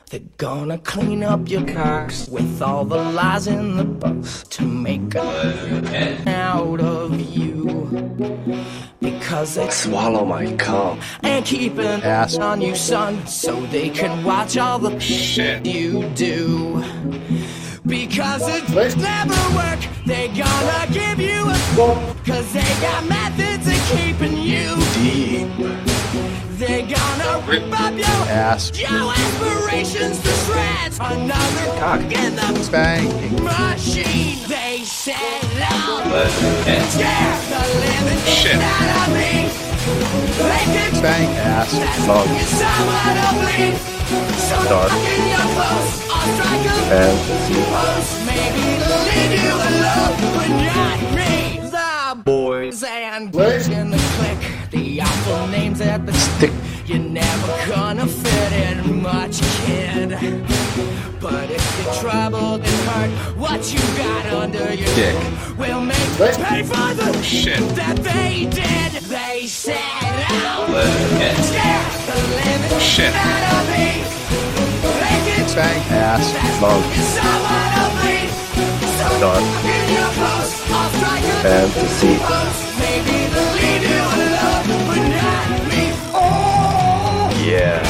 They're gonna clean up your cocks with all the lies in the book to make a out of you. Because they swallow my cum and keep an ass on you, son, so they can watch all the shit you do. Because it never work, they gonna give you a cause they got methods of keeping you deep. They're gonna rip up your ass, your aspirations to shreds. Another cock in the spanking machine. They set out and scare the living shit out of me. They can spank ass long someone to bleed. So dark in your clothes, I'll strike a pose. Maybe leave you alone, but not me. The boys and girls in the clique, the awful names at the stick. You're never gonna fit in much, kid. But if you're troubled and hurt, what you got under your dick will make you pay for the shit that they did. They set out and scare the living shit out of me. They can spank ass long someone to bleed. So dark in your clothes, I'll strike a fantasy. Maybe they'll leave you alone, but not me. Yeah.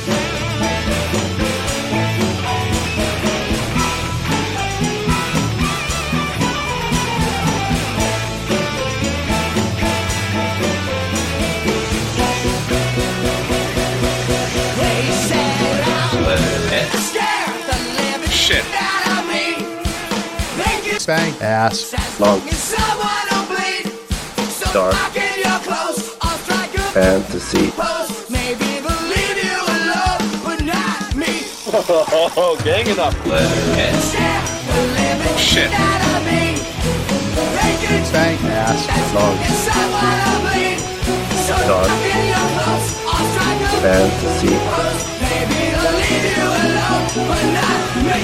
They set out and scare the living shit out of me. They can spank ass long someone to bleed. So dark lock in your clothes, I'll strike a fantasy. pose. Maybe they'll leave you alone, but not me. Oh, ganging up. And scare the living shit out of me. They can spank ass long someone to bleed. So dark lock in your clothes, I'll strike a fantasy. pose. Maybe they'll leave you alone, but not me.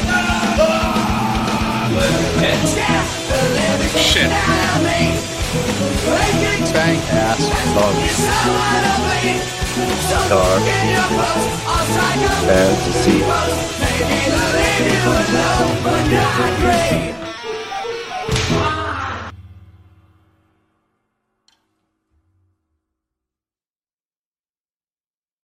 And scare the living shit out of me. They can spank ass long someone to bleed. So dark in your clothes, I'll strike a fantasy. Maybe they'll leave you alone, but not me.